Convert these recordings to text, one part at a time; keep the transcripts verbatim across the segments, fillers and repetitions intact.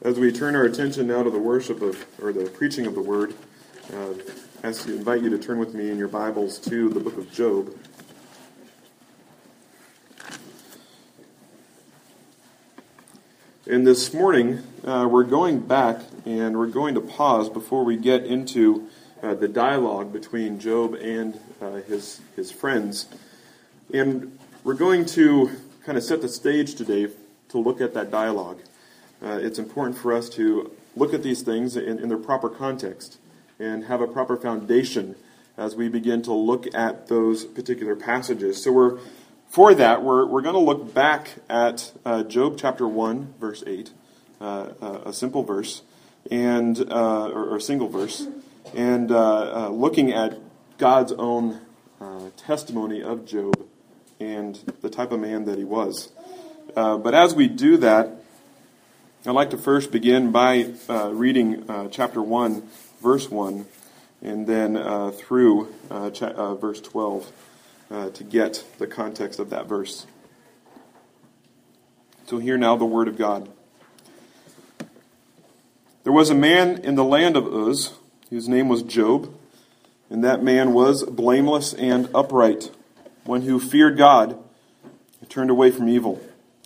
As we turn our attention now to the worship of, or the preaching of the Word, uh, I ask you, invite you to turn with me in your Bibles to the book of Job. And this morning, uh, we're going back and we're going to pause before we get into uh, the dialogue between Job and uh, his his friends. And we're going to kind of set the stage today to look at that dialogue. Uh, it's important for us to look at these things in, in their proper context and have a proper foundation as we begin to look at those particular passages. So we're for that, we're we're going to look back at uh, Job chapter one, verse eight, uh, uh, a simple verse, and uh, or, or a single verse, and uh, uh, looking at God's own uh, testimony of Job and the type of man that he was. Uh, but as we do that, I'd like to first begin by uh, reading uh, chapter one, verse one, and then uh, through uh, cha- uh, verse twelve uh, to get the context of that verse. So hear now the word of God. There was a man in the land of Uz, whose name was Job, and that man was blameless and upright, one who feared God and turned away from evil.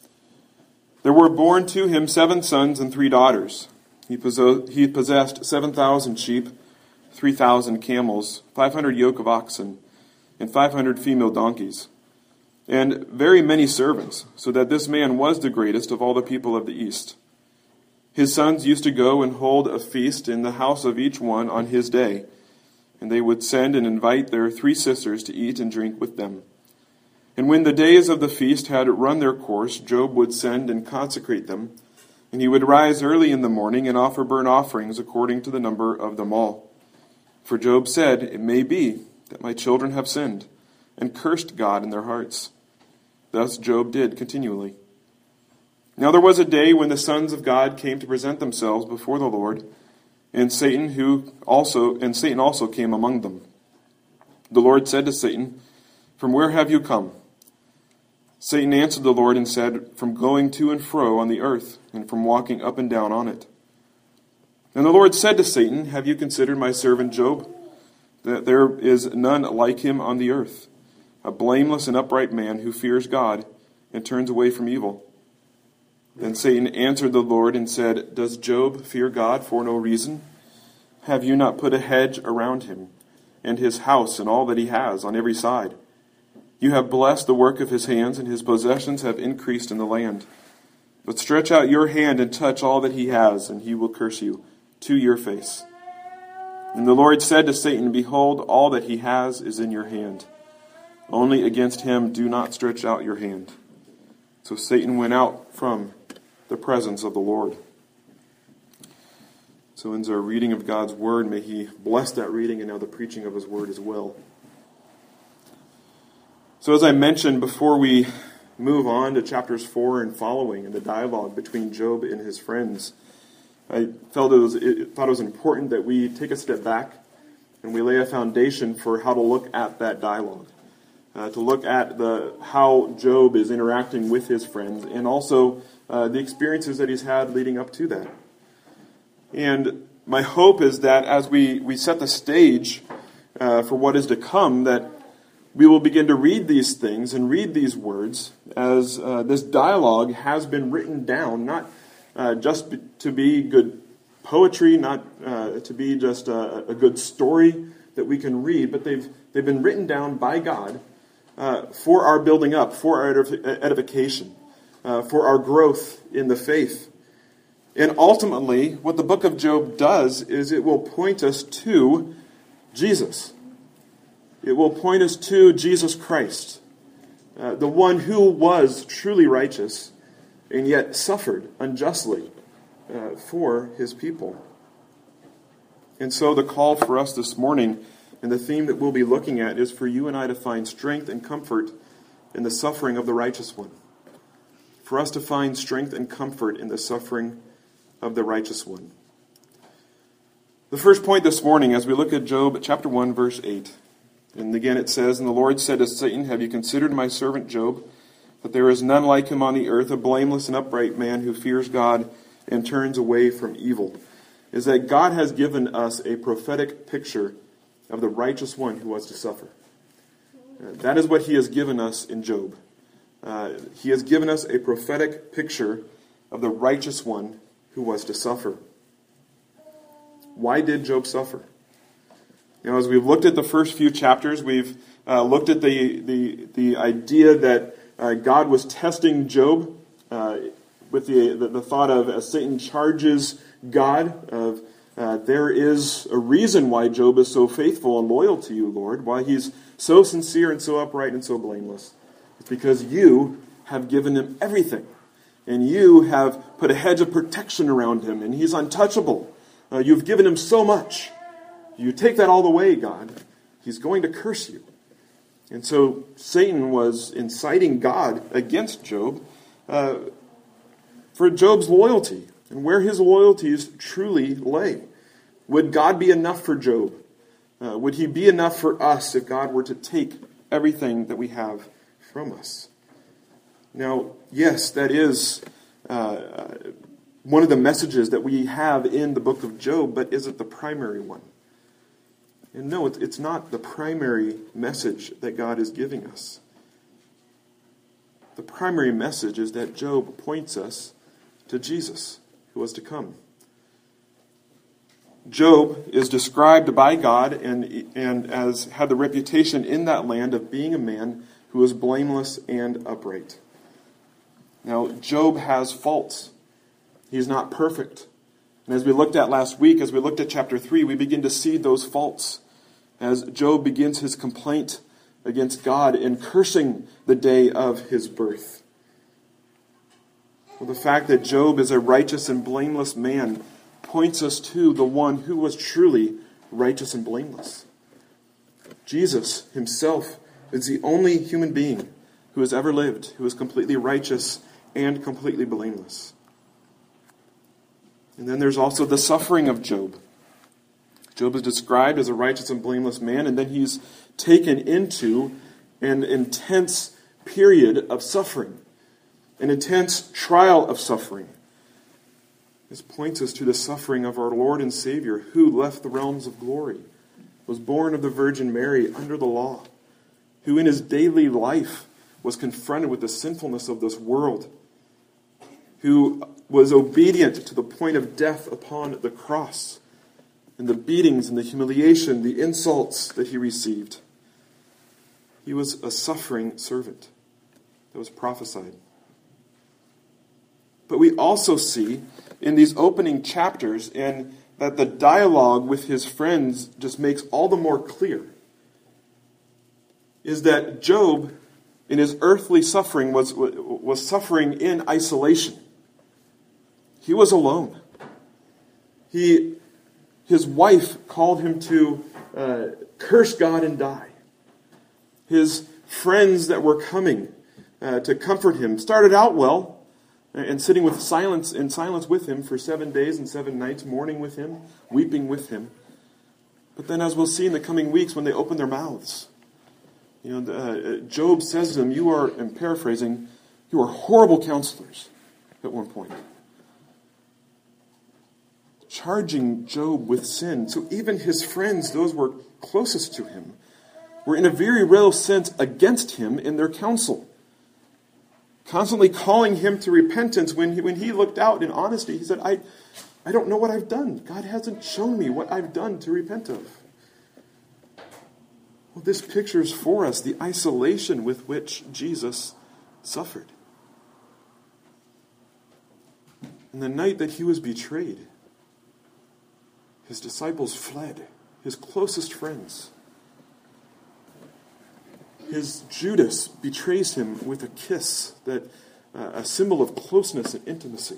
There were born to him seven sons and three daughters. He possessed seven thousand sheep, three thousand camels, five hundred yoke of oxen, and five hundred female donkeys, and very many servants, so that this man was the greatest of all the people of the East. His sons used to go and hold a feast in the house of each one on his day, and they would send and invite their three sisters to eat and drink with them. And when the days of the feast had run their course, Job would send and consecrate them, and he would rise early in the morning and offer burnt offerings according to the number of them all. For Job said, "It may be that my children have sinned, and cursed God in their hearts." Thus Job did continually. Now there was a day when the sons of God came to present themselves before the Lord, and Satan who also and Satan also came among them. The Lord said to Satan, "From where have you come?" Satan answered the Lord and said, "From going to and fro on the earth, and from walking up and down on it." And the Lord said to Satan, "Have you considered my servant Job, that there is none like him on the earth, a blameless and upright man who fears God and turns away from evil?" Then Satan answered the Lord and said, "Does Job fear God for no reason? Have you not put a hedge around him, and his house and all that he has on every side? You have blessed the work of his hands, and his possessions have increased in the land. But stretch out your hand and touch all that he has, and he will curse you to your face." And the Lord said to Satan, "Behold, all that he has is in your hand. Only against him do not stretch out your hand." So Satan went out from the presence of the Lord. So ends our reading of God's word. May he bless that reading and now the preaching of his word as well. So as I mentioned before we move on to chapters four and following and the dialogue between Job and his friends, I felt it was, it, thought it was important that we take a step back and we lay a foundation for how to look at that dialogue, uh, to look at the how Job is interacting with his friends and also uh, the experiences that he's had leading up to that. And my hope is that as we, we set the stage uh, for what is to come, that we will begin to read these things and read these words as uh, this dialogue has been written down, not uh, just be, to be good poetry, not uh, to be just a, a good story that we can read, but they've they've been written down by God uh, for our building up, for our edification, uh, for our growth in the faith. And ultimately, what the book of Job does is it will point us to Jesus. It will point us to Jesus Christ, uh, the one who was truly righteous and yet suffered unjustly uh, for his people. And so the call for us this morning and the theme that we'll be looking at is for you and I to find strength and comfort in the suffering of the righteous one. For us to find strength and comfort in the suffering of the righteous one. The first point this morning as we look at Job chapter one verse eight. And again it says, "And the Lord said to Satan, Have you considered my servant Job, that there is none like him on the earth, a blameless and upright man who fears God and turns away from evil, is that God has given us a prophetic picture of the righteous one who was to suffer. Uh, that is what he has given us in Job. Uh, he has given us a prophetic picture of the righteous one who was to suffer. Why did Job suffer? You know, as we've looked at the first few chapters, we've uh, looked at the, the, the idea that uh, God was testing Job uh, with the, the, the thought of, as Satan charges God, of uh, there is a reason why Job is so faithful and loyal to you, Lord, why he's so sincere and so upright and so blameless. It's because you have given him everything, and you have put a hedge of protection around him, and he's untouchable. Uh, you've given him so much. You take that all away, God, he's going to curse you. And so Satan was inciting God against Job uh, for Job's loyalty and where his loyalties truly lay. Would God be enough for Job? Uh, would he be enough for us if God were to take everything that we have from us? Now, yes, that is uh, one of the messages that we have in the book of Job, but is it the primary one? And no, it's not the primary message that God is giving us. The primary message is that Job points us to Jesus, who was to come. Job is described by God and, and as had the reputation in that land of being a man who was blameless and upright. Now, Job has faults. He's not perfect. And as we looked at last week, as we looked at chapter three, we begin to see those faults as Job begins his complaint against God in cursing the day of his birth. Well, the fact that Job is a righteous and blameless man points us to the one who was truly righteous and blameless. Jesus himself is the only human being who has ever lived who is completely righteous and completely blameless. And then there's also the suffering of Job. Job is described as a righteous and blameless man, and then he's taken into an intense period of suffering, an intense trial of suffering. This points us to the suffering of our Lord and Savior, who left the realms of glory, was born of the Virgin Mary under the law, who in his daily life was confronted with the sinfulness of this world, who was obedient to the point of death upon the cross, and the beatings and the humiliation, the insults that he received. He was a suffering servant that was prophesied. But we also see in these opening chapters, and that the dialogue with his friends just makes all the more clear, is that Job, in his earthly suffering, was, was suffering in isolation. He was alone. He, his wife called him to uh, curse God and die. His friends that were coming uh, to comfort him started out well, and sitting with silence in silence with him for seven days and seven nights, mourning with him, weeping with him. But then, as we'll see in the coming weeks, when they open their mouths, you know, uh, Job says to them, "You are," I'm paraphrasing, "you are horrible counselors." At one point, charging Job with sin. So even his friends, those who were closest to him, were in a very real sense against him in their counsel. Constantly calling him to repentance. When he, when he looked out in honesty, he said, I, I don't know what I've done. God hasn't shown me what I've done to repent of. Well, this pictures for us the isolation with which Jesus suffered. And the night that he was betrayed, his disciples fled, his closest friends. His Judas betrays him with a kiss, that uh, a symbol of closeness and intimacy.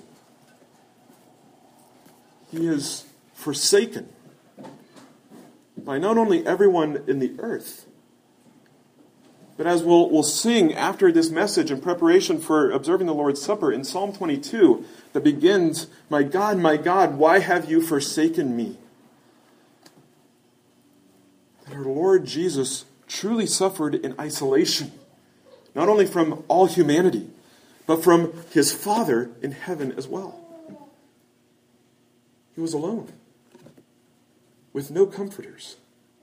He is forsaken by not only everyone in the earth, but as we'll, we'll sing after this message in preparation for observing the Lord's Supper in Psalm twenty-two, that begins, "My God, my God, why have you forsaken me?" That our Lord Jesus truly suffered in isolation, not only from all humanity, but from his Father in heaven as well. He was alone, with no comforters.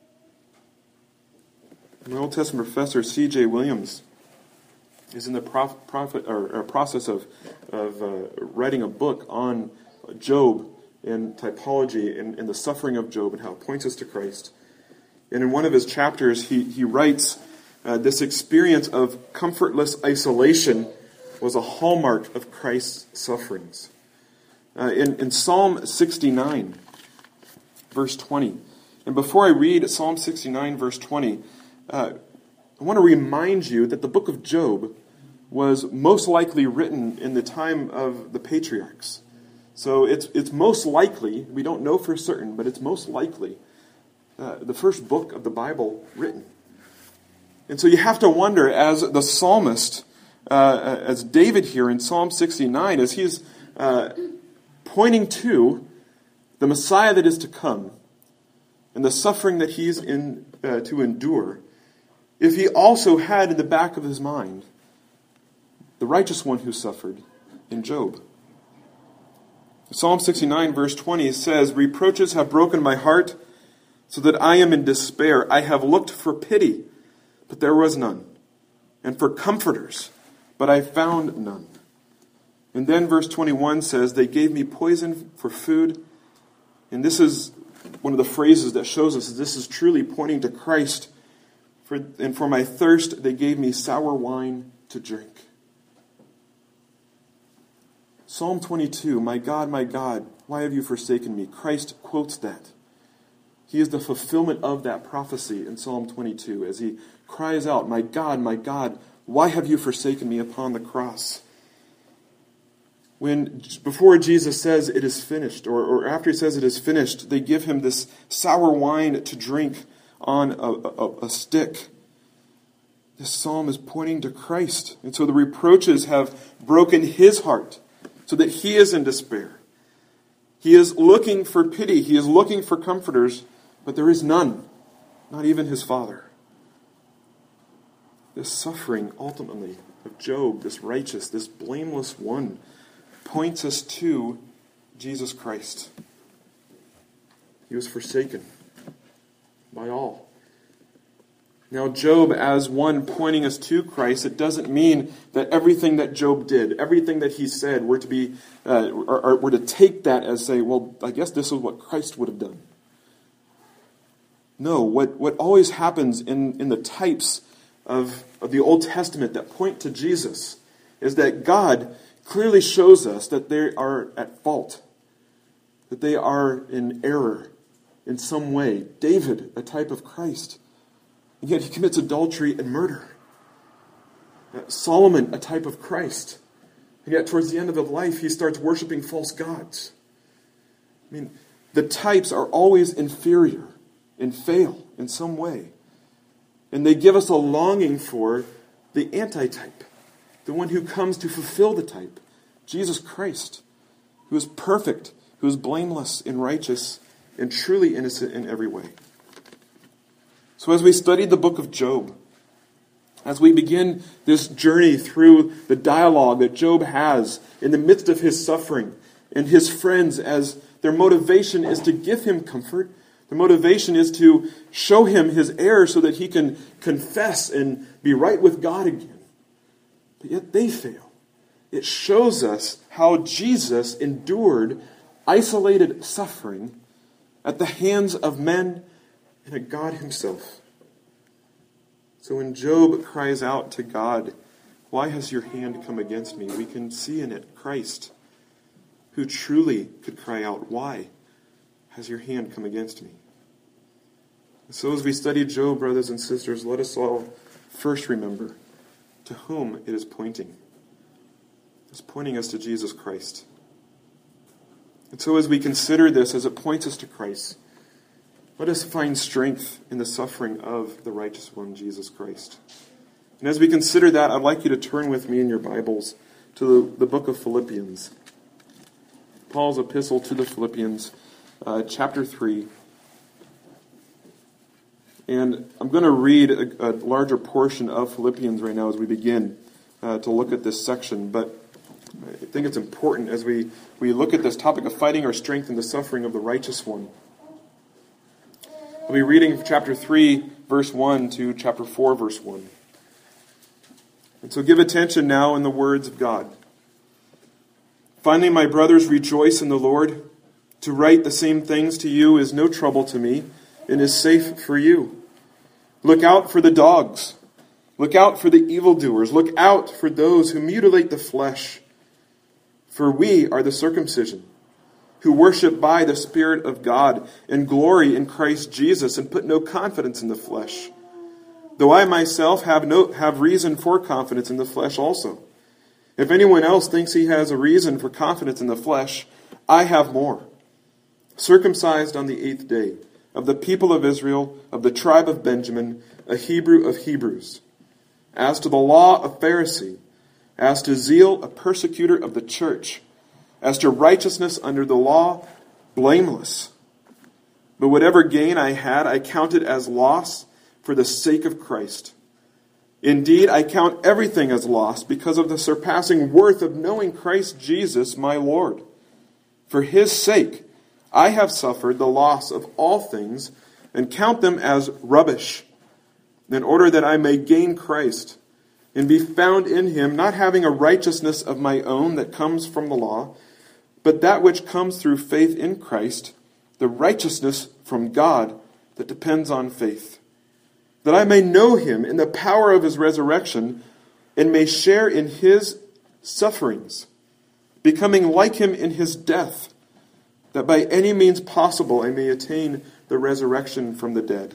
My Old Testament professor, C J Williams, is in the prof, prophet, or, or process of, of uh, writing a book on Job and typology and, and the suffering of Job and how it points us to Christ. And in one of his chapters, he, he writes, uh, this experience of comfortless isolation was a hallmark of Christ's sufferings. Uh, in, in Psalm sixty-nine, verse twenty, and before I read Psalm sixty-nine, verse twenty, uh, I want to remind you that the book of Job was most likely written in the time of the patriarchs. So it's it's most likely, we don't know for certain, but it's most likely uh, the first book of the Bible written. And so you have to wonder, as the psalmist, uh, as David here in Psalm sixty-nine, as he's uh, pointing to the Messiah that is to come and the suffering that he's in uh, to endure, if he also had in the back of his mind the righteous one who suffered in Job. Psalm sixty-nine, verse twenty says, "Reproaches have broken my heart, so that I am in despair. I have looked for pity, but there was none, and for comforters, but I found none." And then verse twenty-one says, "They gave me poison for food." And this is one of the phrases that shows us that this is truly pointing to Christ. For, and for my thirst, they gave me sour wine to drink. Psalm twenty-two, "My God, my God, why have you forsaken me?" Christ quotes that. He is the fulfillment of that prophecy in Psalm twenty-two as he cries out, "My God, my God, why have you forsaken me?" upon the cross. When, before Jesus says it is finished, or, or after he says it is finished, they give him this sour wine to drink on a, a, a stick. This psalm is pointing to Christ. And so the reproaches have broken his heart so that he is in despair. He is looking for pity. He is looking for comforters, but there is none, not even his Father. This suffering, ultimately, of Job, this righteous, this blameless one, points us to Jesus Christ. He was forsaken by all. Now, Job, as one pointing us to Christ, it doesn't mean that everything that Job did, everything that he said, we're to be, uh, or, or we're to take that as say, well, I guess this is what Christ would have done. No, what, what always happens in, in the types of, of the Old Testament that point to Jesus is that God clearly shows us that they are at fault, that they are in error in some way. David, a type of Christ, and yet he commits adultery and murder. Solomon, a type of Christ, and yet towards the end of his life he starts worshiping false gods. I mean, the types are always inferior and fail in some way. And they give us a longing for the antitype, the one who comes to fulfill the type, Jesus Christ, who is perfect, who is blameless and righteous and truly innocent in every way. So as we study the book of Job, as we begin this journey through the dialogue that Job has in the midst of his suffering, and his friends, as their motivation is to give him comfort, the motivation is to show him his error so that he can confess and be right with God again. But yet they fail. It shows us how Jesus endured isolated suffering at the hands of men and of God himself. So when Job cries out to God, "Why has your hand come against me?" we can see in it Christ, who truly could cry out, "Why has your hand come against me?" And so as we study Job, brothers and sisters, let us all first remember to whom it is pointing. It's pointing us to Jesus Christ. And so as we consider this, as it points us to Christ, let us find strength in the suffering of the righteous one, Jesus Christ. And as we consider that, I'd like you to turn with me in your Bibles to the, the book of Philippians. Paul's epistle to the Philippians, uh, chapter three. And I'm going to read a, a larger portion of Philippians right now as we begin uh, to look at this section. But I think it's important as we, we look at this topic of fighting our strength in the suffering of the righteous one. We'll be reading from chapter three, verse one to chapter four, verse one. And so give attention now in the words of God. Finally, my brothers, rejoice in the Lord. To write the same things to you is no trouble to me and is safe for you. Look out for the dogs. Look out for the evildoers. Look out for those who mutilate the flesh. For we are the circumcision, who worship by the Spirit of God and glory in Christ Jesus and put no confidence in the flesh. Though I myself have no have reason for confidence in the flesh also. If anyone else thinks he has a reason for confidence in the flesh, I have more. Circumcised on the eighth day, of the people of Israel, of the tribe of Benjamin, a Hebrew of Hebrews. As to the law, a Pharisee. As to zeal, a persecutor of the church. As to righteousness under the law, blameless. But whatever gain I had, I counted as loss for the sake of Christ. Indeed, I count everything as loss because of the surpassing worth of knowing Christ Jesus, my Lord. For his sake, I have suffered the loss of all things and count them as rubbish, in order that I may gain Christ and be found in him, not having a righteousness of my own that comes from the law, but that which comes through faith in Christ, the righteousness from God that depends on faith. That I may know him in the power of his resurrection and may share in his sufferings, becoming like him in his death, that by any means possible I may attain the resurrection from the dead.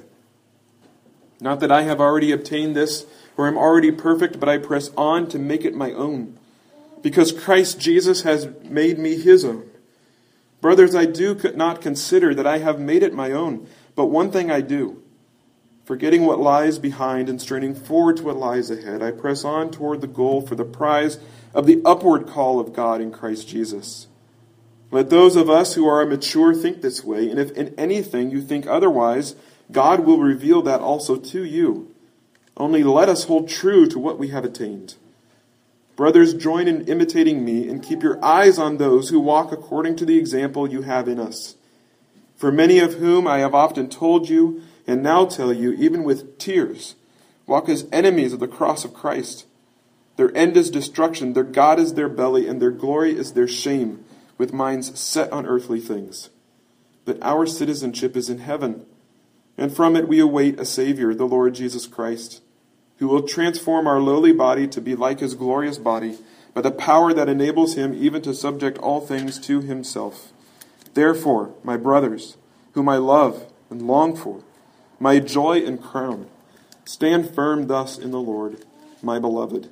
Not that I have already obtained this, or am already perfect, but I press on to make it my own, because Christ Jesus has made me his own. Brothers, I do not consider that I have made it my own, but one thing I do, forgetting what lies behind and straining forward to what lies ahead, I press on toward the goal for the prize of the upward call of God in Christ Jesus. Let those of us who are mature think this way, and if in anything you think otherwise, God will reveal that also to you. Only let us hold true to what we have attained. Brothers, join in imitating me and keep your eyes on those who walk according to the example you have in us. For many of whom I have often told you, and now tell you, even with tears, walk as enemies of the cross of Christ. Their end is destruction, their God is their belly, and their glory is their shame, with minds set on earthly things. But our citizenship is in heaven, and from it we await a Savior, the Lord Jesus Christ, who will transform our lowly body to be like his glorious body, by the power that enables him even to subject all things to himself. Therefore, my brothers, whom I love and long for, my joy and crown, stand firm thus in the Lord, my beloved.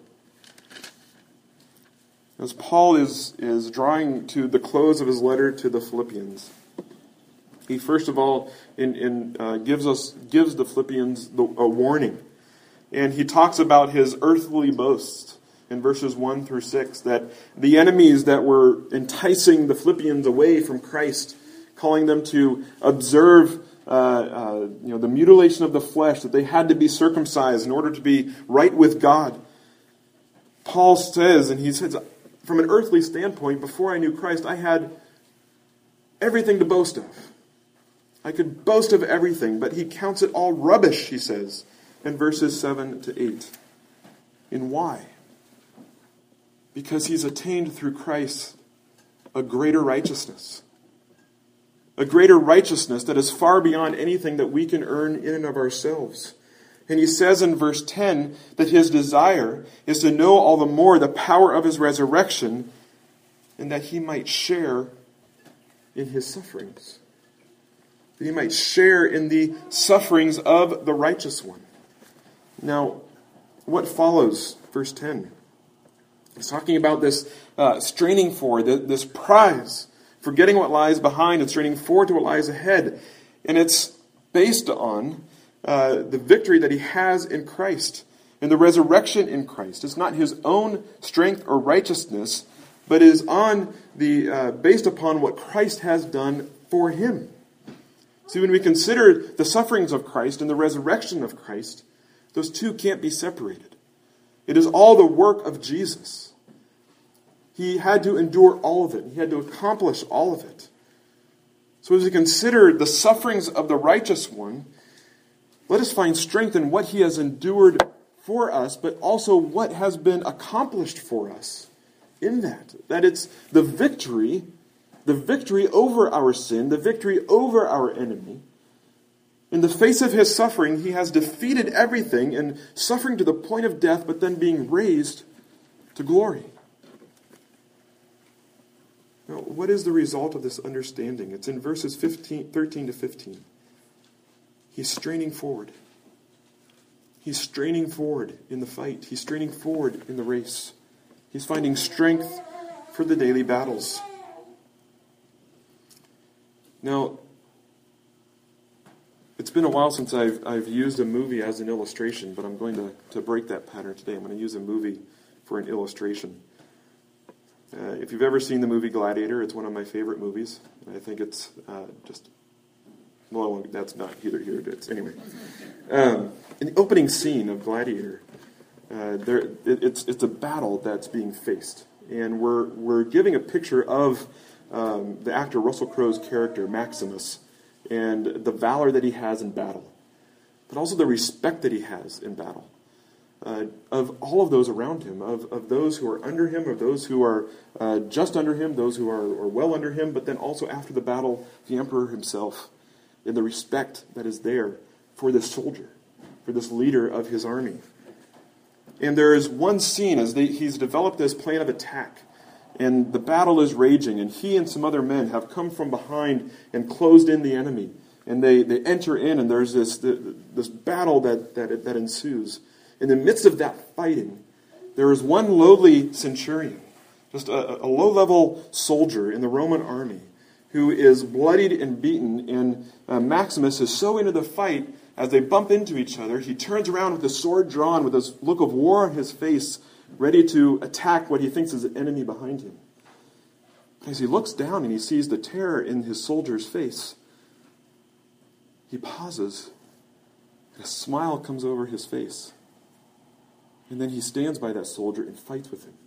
As Paul is, is drawing to the close of his letter to the Philippians, he first of all in, in, uh, gives us gives the Philippians the, a warning. And he talks about his earthly boast in verses one through six, that the enemies that were enticing the Philippians away from Christ, calling them to observe uh, uh, you know, the mutilation of the flesh, that they had to be circumcised in order to be right with God. Paul says, and he says, from an earthly standpoint, before I knew Christ, I had everything to boast of. I could boast of everything, but he counts it all rubbish, he says, in verses seven to eight. And why? Because he's attained through Christ a greater righteousness. A greater righteousness that is far beyond anything that we can earn in and of ourselves. And he says in verse ten that his desire is to know all the more the power of his resurrection, and that he might share in his sufferings. That he might share in the sufferings of the righteous one. Now, what follows verse ten? He's talking about this uh, straining forward, this prize, forgetting what lies behind and straining forward to what lies ahead. And it's based on uh, the victory that he has in Christ and the resurrection in Christ. It's not his own strength or righteousness, but is on the uh, based upon what Christ has done for him. See, when we consider the sufferings of Christ and the resurrection of Christ, those two can't be separated. It is all the work of Jesus. He had to endure all of it. He had to accomplish all of it. So as we consider the sufferings of the righteous one, let us find strength in what he has endured for us, but also what has been accomplished for us in that. That it's the victory, the victory over our sin, the victory over our enemy. In the face of his suffering, he has defeated everything and suffering to the point of death, but then being raised to glory. Now, what is the result of this understanding? It's in verses fifteen, thirteen to fifteen. He's straining forward. He's straining forward in the fight. He's straining forward in the race. He's finding strength for the daily battles. Now, it's been a while since I've, I've used a movie as an illustration, but I'm going to, to break that pattern today. I'm going to use a movie for an illustration. Uh, if you've ever seen the movie Gladiator, it's one of my favorite movies. I think it's uh, just... Well, that's not either here. It's anyway. Um, in the opening scene of Gladiator, uh, there it, it's it's a battle that's being faced, and we're we're giving a picture of um, the actor Russell Crowe's character Maximus, and the valor that he has in battle, but also the respect that he has in battle, uh, of all of those around him, of of those who are under him, of those who are uh, just under him, those who are, are well under him, but then also after the battle, the emperor himself. In the respect that is there for this soldier, for this leader of his army. And there is one scene as they, he's developed this plan of attack, and the battle is raging, and he and some other men have come from behind and closed in the enemy. And they, they enter in, and there's this, this battle that, that, that ensues. In the midst of that fighting, there is one lowly centurion, just a, a low-level soldier in the Roman army, who is bloodied and beaten, and uh, Maximus is so into the fight, as they bump into each other, he turns around with his sword drawn, with this look of war on his face, ready to attack what he thinks is an enemy behind him. As he looks down and he sees the terror in his soldier's face, he pauses, and a smile comes over his face. And then he stands by that soldier and fights with him.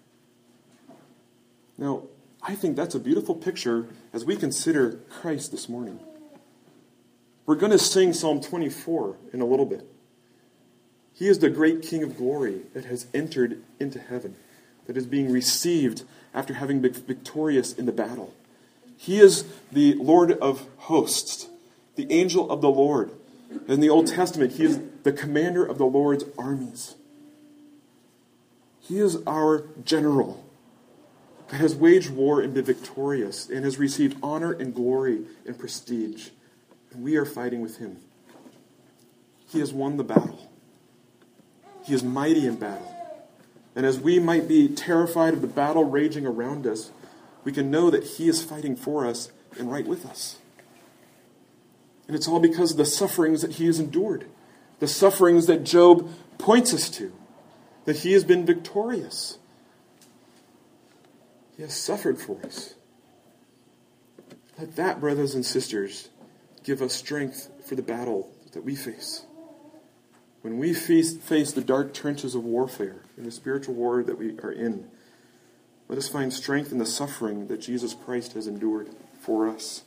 Now, I think that's a beautiful picture as we consider Christ this morning. We're going to sing Psalm twenty-four in a little bit. He is the great King of glory that has entered into heaven, that is being received after having been victorious in the battle. He is the Lord of hosts, the angel of the Lord. In the Old Testament, he is the commander of the Lord's armies. He is our general, that has waged war and been victorious, and has received honor and glory and prestige. And we are fighting with him. He has won the battle. He is mighty in battle. And as we might be terrified of the battle raging around us, we can know that he is fighting for us and right with us. And it's all because of the sufferings that he has endured. The sufferings that Job points us to. That he has been victorious. He has suffered for us. Let that, brothers and sisters, give us strength for the battle that we face. When we face, face the dark trenches of warfare, in the spiritual war that we are in, let us find strength in the suffering that Jesus Christ has endured for us.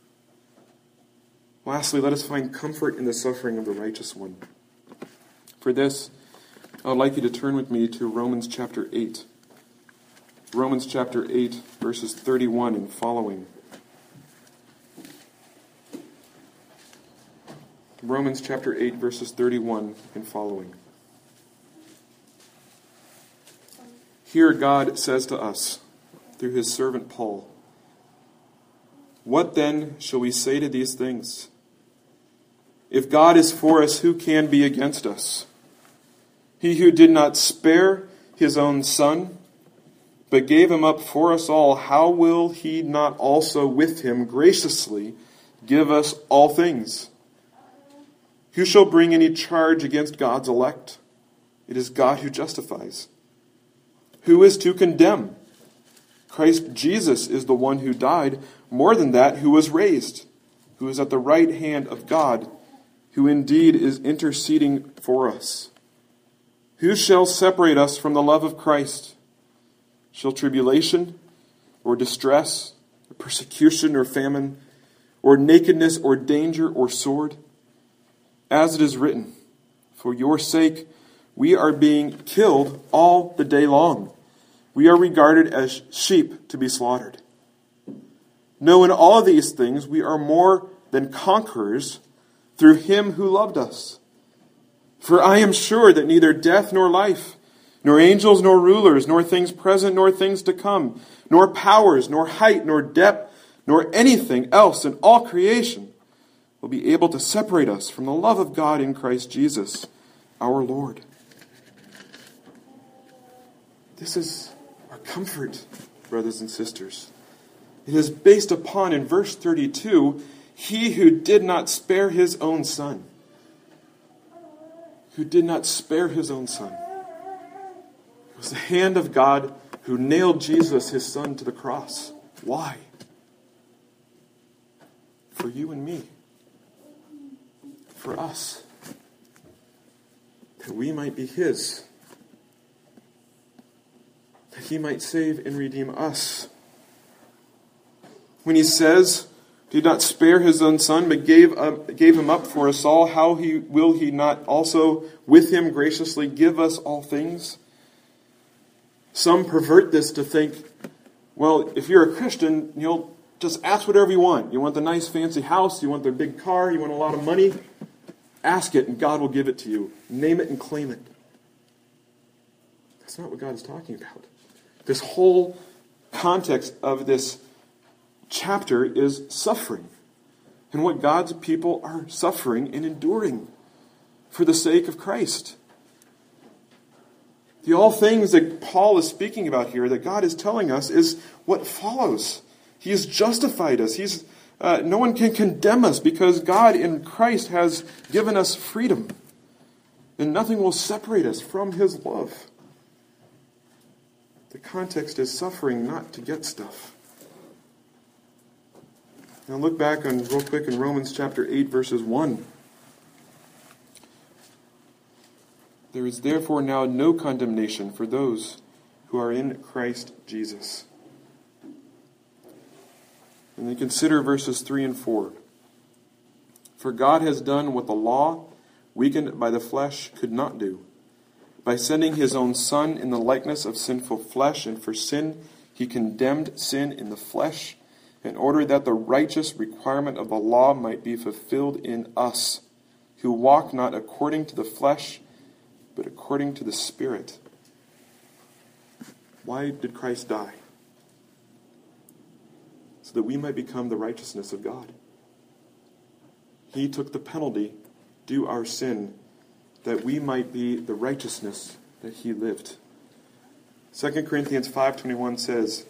Lastly, let us find comfort in the suffering of the righteous one. For this, I would like you to turn with me to Romans chapter eight. Romans chapter eight, verses thirty-one and following. Romans chapter eight, verses thirty-one and following. Here God says to us, through his servant Paul, "What then shall we say to these things? If God is for us, who can be against us? He who did not spare his own son, but gave him up for us all, how will he not also with him graciously give us all things? Who shall bring any charge against God's elect? It is God who justifies. Who is to condemn? Christ Jesus is the one who died, more than that, who was raised, who is at the right hand of God, who indeed is interceding for us. Who shall separate us from the love of Christ? Shall tribulation or distress, or persecution or famine, or nakedness or danger or sword? As it is written, for your sake we are being killed all the day long. We are regarded as sheep to be slaughtered. No, in all these things we are more than conquerors through him who loved us. For I am sure that neither death nor life, nor angels nor rulers, nor things present nor things to come, nor powers, nor height, nor depth, nor anything else in all creation will be able to separate us from the love of God in Christ Jesus, our Lord. This is our comfort, brothers and sisters. It is based upon, in verse thirty-two, he who did not spare his own son. Who did not spare his own son. It was the hand of God who nailed Jesus, his son, to the cross. Why? For you and me. For us. That we might be his. That he might save and redeem us. When he says, did not spare his own son, but gave up, gave him up for us all, how he will he not also with him graciously give us all things? Some pervert this to think, well, if you're a Christian, you'll just ask whatever you want. You want the nice fancy house, you want the big car, you want a lot of money. Ask it and God will give it to you. Name it and claim it. That's not what God is talking about. This whole context of this chapter is suffering. And what God's people are suffering and enduring for the sake of Christ. The all things that Paul is speaking about here, that God is telling us, is what follows. He has justified us. He's uh, no one can condemn us because God in Christ has given us freedom. And nothing will separate us from his love. The context is suffering not to get stuff. Now look back on real quick in Romans chapter eight, verses one. There is therefore now no condemnation for those who are in Christ Jesus. And then consider verses three and four. For God has done what the law, weakened by the flesh, could not do. By sending his own Son in the likeness of sinful flesh, and for sin he condemned sin in the flesh, in order that the righteous requirement of the law might be fulfilled in us, who walk not according to the flesh, but according to the Spirit. Why did Christ die? So that we might become the righteousness of God. He took the penalty due our sin, that we might be the righteousness that he lived. Second Corinthians five twenty-one says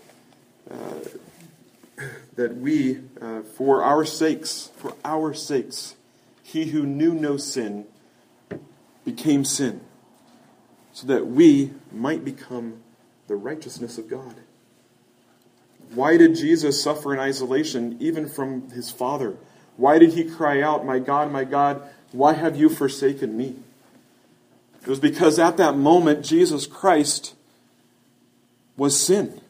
uh, that we, uh, for our sakes, for our sakes, he who knew no sin became sin, so that we might become the righteousness of God. Why did Jesus suffer in isolation even from his Father? Why did he cry out, "My God, my God, why have you forsaken me?" It was because at that moment, Jesus Christ was sin.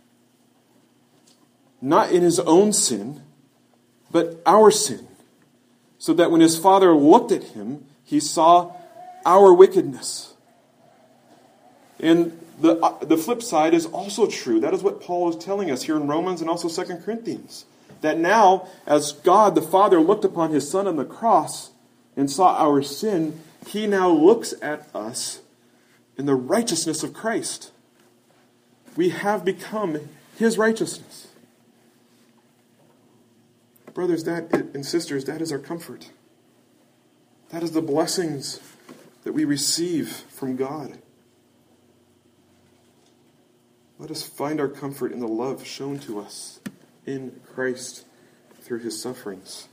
Not in his own sin, but our sin. So that when his Father looked at him, he saw our wickedness. And the, uh, the flip side is also true. That is what Paul is telling us here in Romans and also Second Corinthians. That now, as God the Father looked upon his Son on the cross and saw our sin, he now looks at us in the righteousness of Christ. We have become his righteousness. Brothers that and sisters, that is our comfort. That is the blessings that we receive from God. Let us find our comfort in the love shown to us in Christ through his sufferings.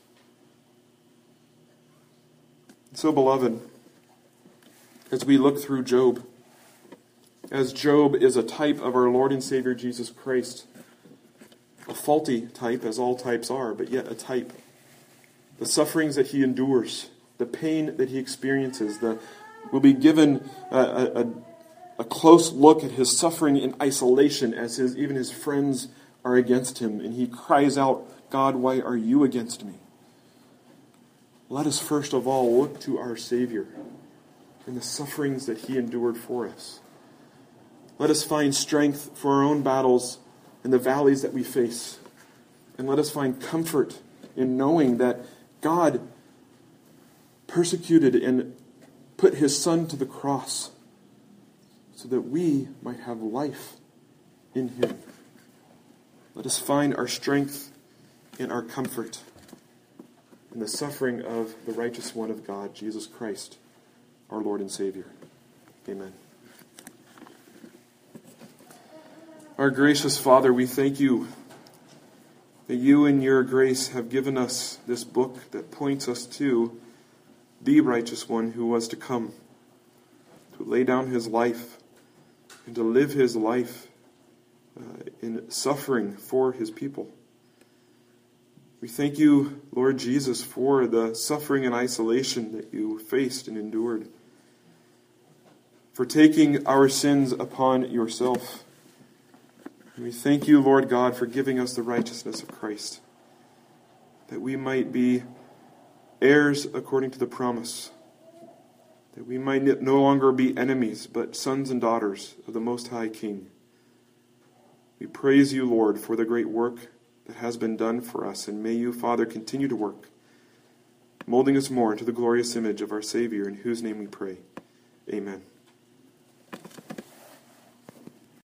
So, beloved, as we look through Job, as Job is a type of our Lord and Savior Jesus Christ, a faulty type, as all types are, but yet a type. The sufferings that he endures, the pain that he experiences, the will be given a, a, a close look at his suffering in isolation as his, even his friends are against him. And he cries out, God, why are you against me? Let us first of all look to our Savior and the sufferings that he endured for us. Let us find strength for our own battles and the valleys that we face. And let us find comfort in knowing that God persecuted and put his Son to the cross so that we might have life in him. Let us find our strength and our comfort in the suffering of the righteous one of God, Jesus Christ, our Lord and Savior. Amen. Our gracious Father, we thank you that you in your grace have given us this book that points us to the righteous one who was to come, to lay down his life and to live his life uh, in suffering for his people. We thank you, Lord Jesus, for the suffering and isolation that you faced and endured, for taking our sins upon yourself. And we thank you, Lord God, for giving us the righteousness of Christ, that we might be heirs according to the promise, that we might no longer be enemies, but sons and daughters of the Most High King. We praise you, Lord, for the great work that has been done for us, and may you, Father, continue to work, molding us more into the glorious image of our Savior, in whose name we pray. Amen.